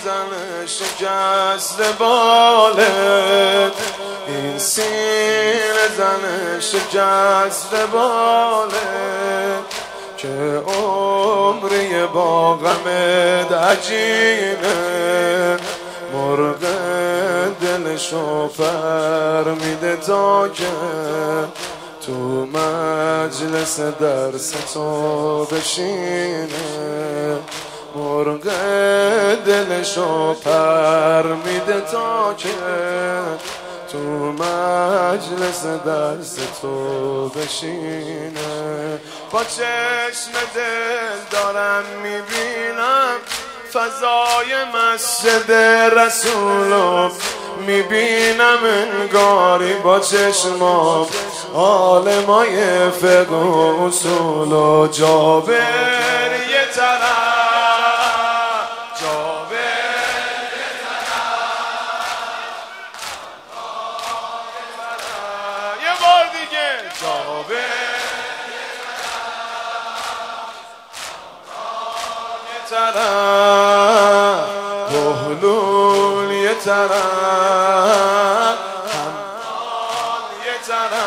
زن شکست بالت، این سینه زن شکست بالت که عمری با غمت عجینه، مرغ دلشو پر میده تا که تو مجلس درس تو بشینه، مرغ دلشو پر میده تا که تو مجلس درس تو بشینه. با چشم دل دارم میبینم فضای مسجد رسولو، میبینم انگاری با چشمام عالمای فقه و اصول و جابر یه طرف، جابر یه طرف، یه بار دیگه جابر یه طرف، بهلول یه طرف، حمال یه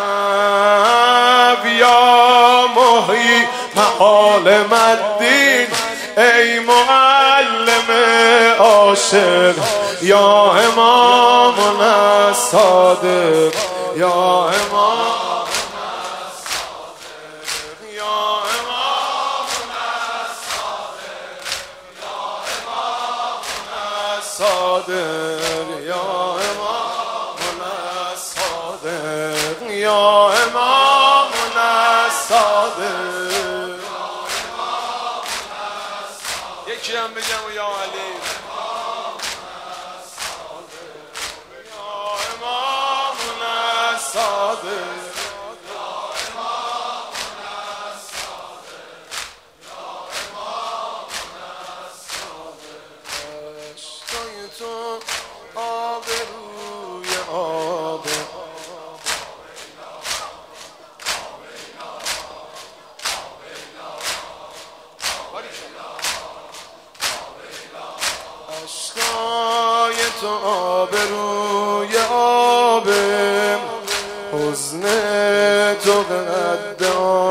طرف، یا محیی معالم الدین ای معلم عاشق، یا امامنا صادق، یا امامنا صادق، یا امامنا صادق، یا امامنا صادق، یا امامنا صادق، یا امامنا صادق. یکی هم بگم یا علی، یا امامنا صادق، یا امامنا صادق، یا امامنا صادق. عشقای تو آبروی آبه، عشقای تو آبروی آبه، حزن تو قد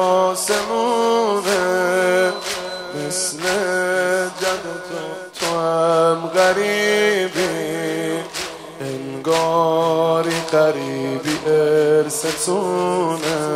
آسمونه، مثل جد تو هم غریبی، انگاری غریبی ارثتونه،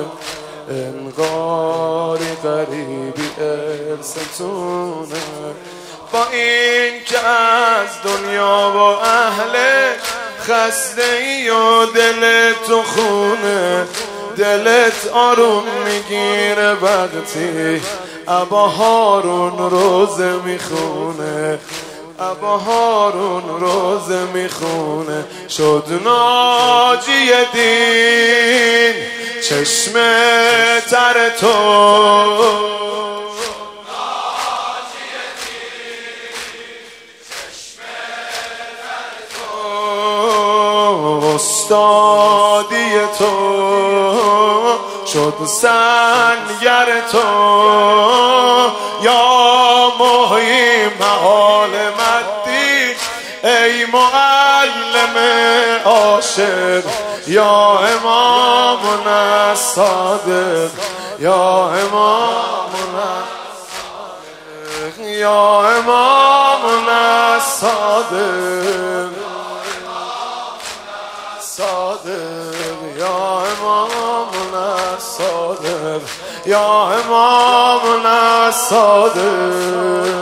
انگاری غریبی ارثتونه. با این که از دنیا و اهلش خسته ای و دل تو خونه، دلت آروم میگیره وقتی ابا هارون روزه میخونه، ابا هارون روزه میخونه. شد ناجی دین چشم تر تو، استادی تو شد سنگر تو، یا محیی معالم الدین ای معلم عاشق، یا امامنا صادق، یا امامنا صادق، یا امامنا صادق، صادق، یا امامنا صادق، یا امامنا صادق.